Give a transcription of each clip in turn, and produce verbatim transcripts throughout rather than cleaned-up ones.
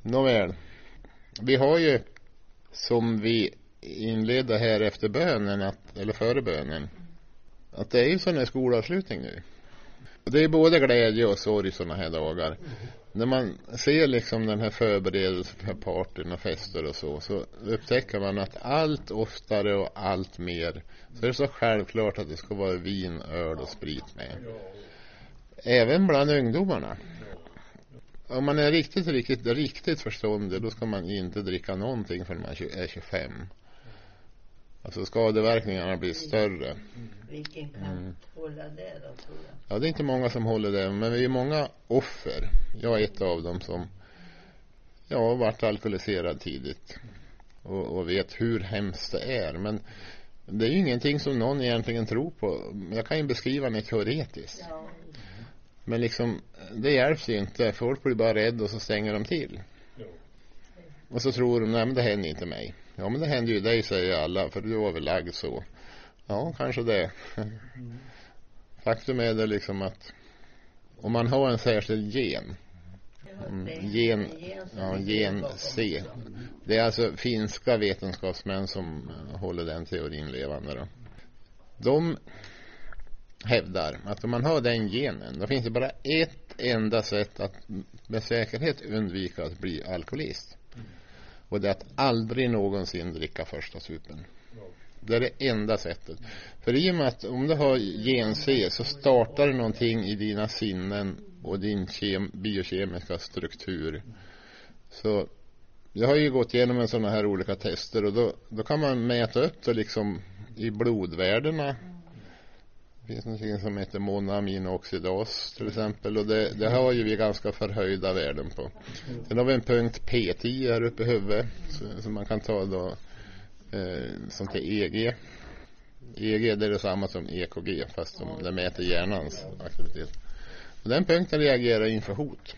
Nåväl, vi har ju som vi inledde här efter bönen att, eller före bönen, att det är ju sån här skolavslutning nu. Och det är både glädje och sorg såna här dagar. Mm. När man ser liksom den här förberedelsen för partyn och fester och så, så upptäcker man att allt oftare och allt mer så är det så självklart att det ska vara vin, öl och sprit med. Även bland ungdomarna. Om man är riktigt, riktigt, riktigt förståndig, då ska man inte dricka någonting förrän man är tjugofem. Alltså skadeverkningarna blir större. Vilken kan mm. hålla det då, tror jag? Ja, det är inte många som håller det, men vi är många offer. Jag är ett av dem som ja, har varit alkoholiserad tidigt och, och vet hur hemskt det är. Men det är ju ingenting som någon egentligen tror på. Jag kan ju beskriva det teoretiskt. Ja. Men liksom, det hjälps ju inte. Folk blir bara rädda och så stänger de till. Och så tror de, nej men det händer inte mig. Ja, men det händer ju dig, säger alla, för du var väl lagd så. Ja, kanske det. Mm. Faktum är det liksom att om man har en särskild gen, mm, gen, ja, gen C, det är alltså finska vetenskapsmän som håller den teorin levande då. De hävdar att om man har den genen, då finns det bara ett enda sätt att med säkerhet undvika att bli alkoholist. Och det är att aldrig någonsin dricka första supen. Det är det enda sättet. För i och med att om du har gen C så startar det någonting i dina sinnen och din kem- biokemiska struktur. Så jag har ju gått igenom en sådana här olika tester och då, då kan man mäta upp det liksom i blodvärdena. Det finns något som heter monoaminoxidas till exempel, och det, det har ju vi ganska förhöjda värden på. Sen har vi en punkt P tio här uppe i huvudet som man kan ta då eh, som till E G. E G det är det samma som E K G fast de, det mäter hjärnans aktivitet. Och den punkten reagerar inför hot.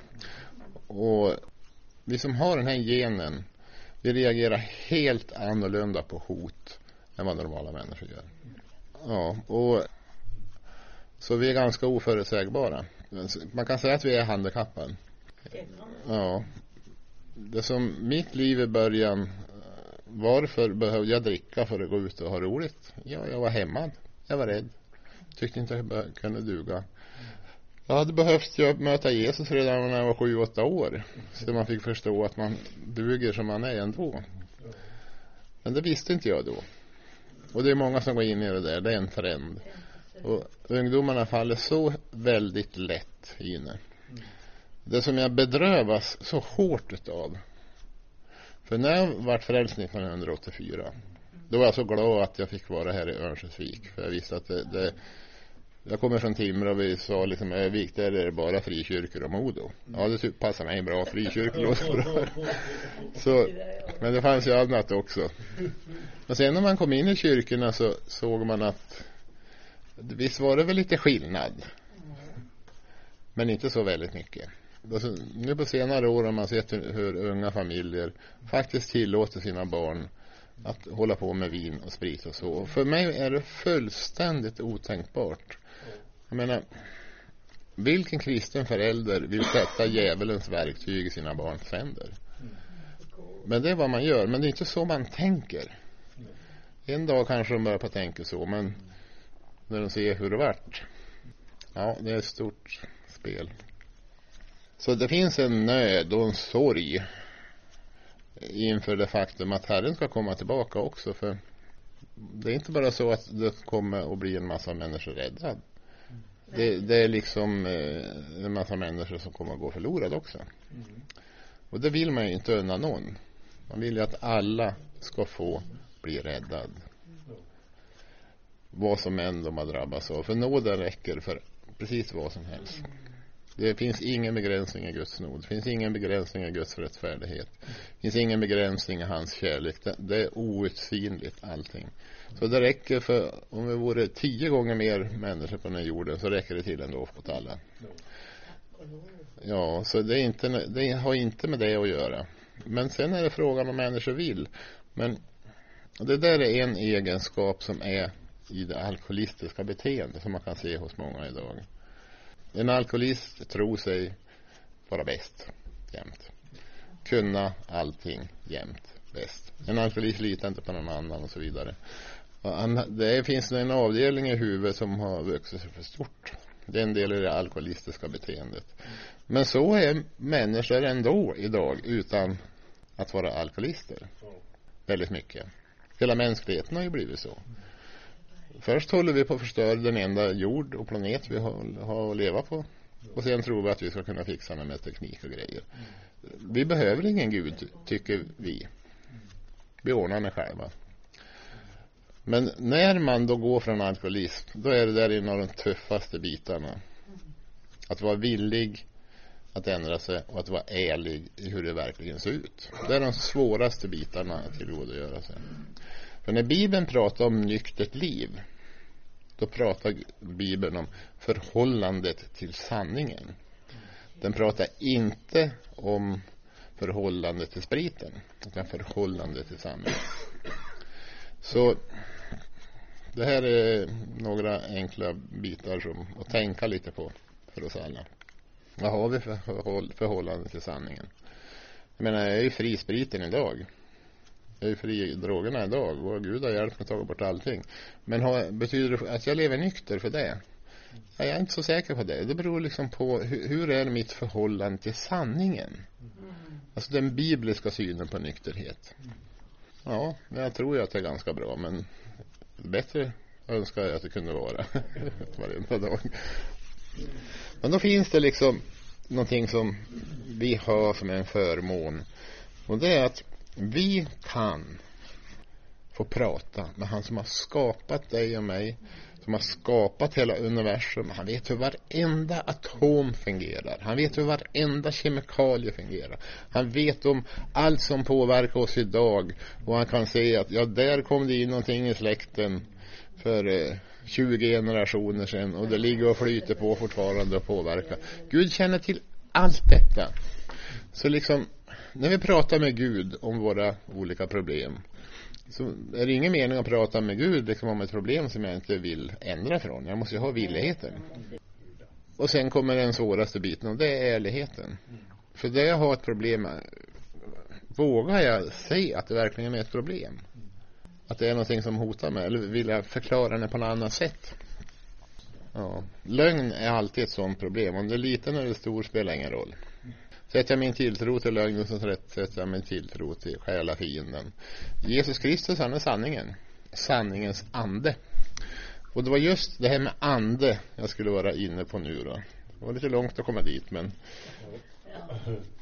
Och vi som har den här genen, vi reagerar helt annorlunda på hot än vad normala människor gör. Ja, och så vi är ganska oförutsägbara. Man kan säga att vi är handikappade. Ja. Det som mitt liv i början, varför behövde jag dricka för att gå ut och ha roligt? Ja, jag var hemmad. Jag var rädd. Tyckte inte att jag kunde duga. Jag hade behövt jag möta Jesus redan när jag var sju åtta år. Så man fick förstå att man duger som man är ändå. Men det visste inte jag då. Och det är många som går in i det där. Det är en trend. Och ungdomarna faller så väldigt lätt inne. Det som jag bedrövas så hårt utav. För när jag var frälst nittonhundraåttiofyra, då var jag så glad att jag fick vara här i Örnsköldsvik. För jag visste att det, det jag kommer från Timrå och vi sa liksom Övik, där är det bara frikyrkor och Modo. Ja, det typ passar mig bra, frikyrkor och bra. Så, men det fanns ju annat också. Och sen när man kom in i kyrkorna så såg man att visst var det väl lite skillnad. Men inte så väldigt mycket. Nu på senare år har man sett hur unga familjer faktiskt tillåter sina barn att hålla på med vin och sprit och så. Och för mig är det fullständigt otänkbart. Jag menar, vilken kristen förälder vill sätta djävulens verktyg i sina barns händer? Men det är vad man gör, men det är inte så man tänker. En dag kanske de börjar på tänka så, men när de ser hur det vart. Ja, det är ett stort spel. Så det finns en nöd och en sorg inför det faktum att Herren ska komma tillbaka också. För det är inte bara så att det kommer att bli en massa människor räddade. Det, det är liksom eh, en massa människor som kommer att gå förlorade också. Och det vill man ju inte unna någon. Man vill ju att alla ska få bli räddade. Vad som än de har drabbats av. För nåden räcker för precis vad som helst. Det finns ingen begränsning i Guds nåd. Det finns ingen begränsning i Guds rättfärdighet. Det finns ingen begränsning i hans kärlek. Det, det är outsinligt allting. Så det räcker för, om vi vore tio gånger mer människor på den här jorden, så räcker det till ändå åt alla. Ja, så det, är inte, det har inte med det att göra. Men sen är det frågan om människor vill. Men det där är en egenskap som är i det alkoholistiska beteendet som man kan se hos många idag. En alkoholist tror sig vara bäst jämt. kunna allting jämt bäst. En alkoholist litar inte på någon annan och så vidare. Och han, det finns en avdelning i huvudet som har vuxit sig för stort. Det är en del i det alkoholistiska beteendet. Men så är människor ändå idag utan att vara alkoholister. Väldigt mycket. Hela mänskligheten har ju blivit så. Först håller vi på att förstöra den enda jord och planet vi har, har att leva på. Och sen tror vi att vi ska kunna fixa det med teknik och grejer. Vi behöver ingen Gud, tycker vi. Vi ordnar med själva. Men när man då går från alkoholism, då är det där en av de tuffaste bitarna. Att vara villig att ändra sig och att vara ärlig i hur det verkligen ser ut. Det är de svåraste bitarna att tillgodogöra sig. För när Bibeln pratar om nyktert liv, då pratar Bibeln om förhållandet till sanningen. Den pratar inte om förhållandet till spriten, utan förhållandet till sanningen. Så det här är några enkla bitar som att tänka lite på för oss alla. Vad har vi för förhållande till sanningen? Jag menar, jag är ju fri spriten idag. Jag är ju fri drogerna idag. Och Gud har hjälpt mig att ta bort allting. Men har, betyder det att jag lever nykter för det? Jag är inte så säker på det. Det beror liksom på hur, hur är mitt förhållande till sanningen. Alltså den bibliska synen på nykterhet. Ja, jag tror ju att det är ganska bra. Men bättre önskar jag att det kunde vara varenda dag. Men då finns det liksom någonting som vi har som en förmån. Och det är att vi kan få prata med han som har skapat dig och mig. Som har skapat hela universum. Han vet hur varenda atom fungerar. Han vet hur varenda kemikalie fungerar. Han vet om allt som påverkar oss idag. Och han kan säga att ja, där kom det in någonting i släkten för eh, tjugo generationer sedan. Och det ligger och flyter på fortfarande och påverkar. Gud känner till allt detta. Så liksom, när vi pratar med Gud om våra olika problem, så är det ingen mening att prata med Gud liksom om ett problem som jag inte vill ändra från. Jag måste ju ha villigheten. Och sen kommer den svåraste biten, och det är ärligheten. För det jag har ett problem med, vågar jag säga att det verkligen är ett problem? Att det är någonting som hotar mig? Eller vill jag förklara det på något annat sätt? Ja. Lögn är alltid ett sådant problem. Om det är liten eller stor spelar ingen roll. Sätter jag min tilltro till lögnen, så sätter jag min tilltro till själa fienden. Jesus Kristus, han är sanningen. Sanningens ande. Och det var just det här med ande jag skulle vara inne på nu då. Det var lite långt att komma dit, men...